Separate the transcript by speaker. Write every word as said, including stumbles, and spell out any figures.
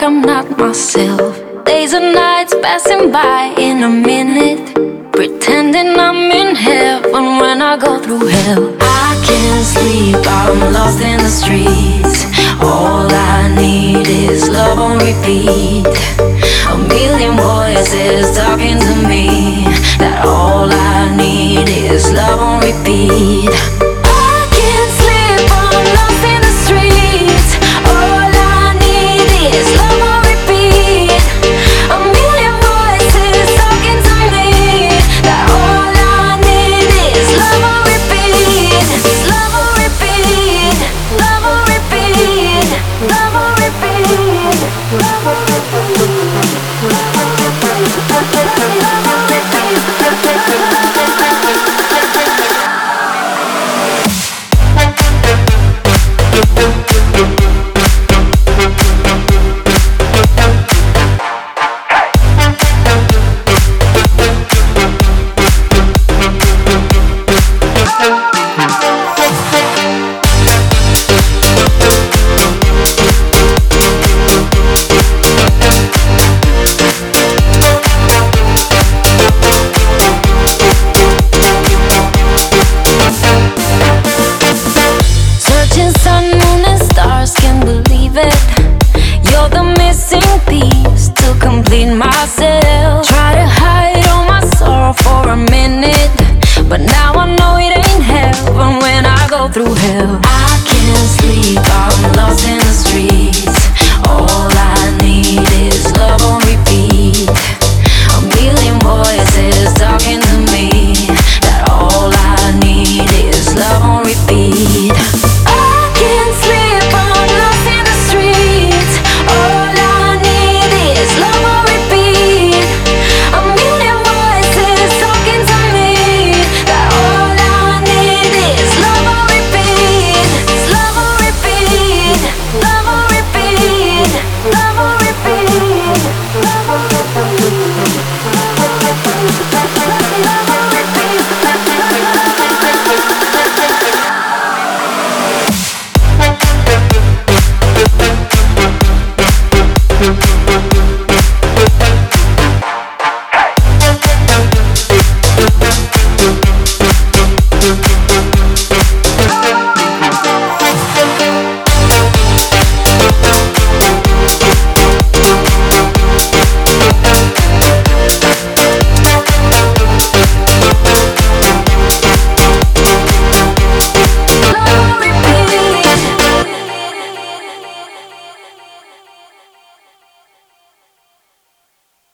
Speaker 1: I'm not myself. Days and nights passing by in a minute, pretending I'm in heaven when I go through hell. I can't sleep, I'm lost in the streets. All I need is love on repeat. A million voices talking to me, that all I need is love on repeat.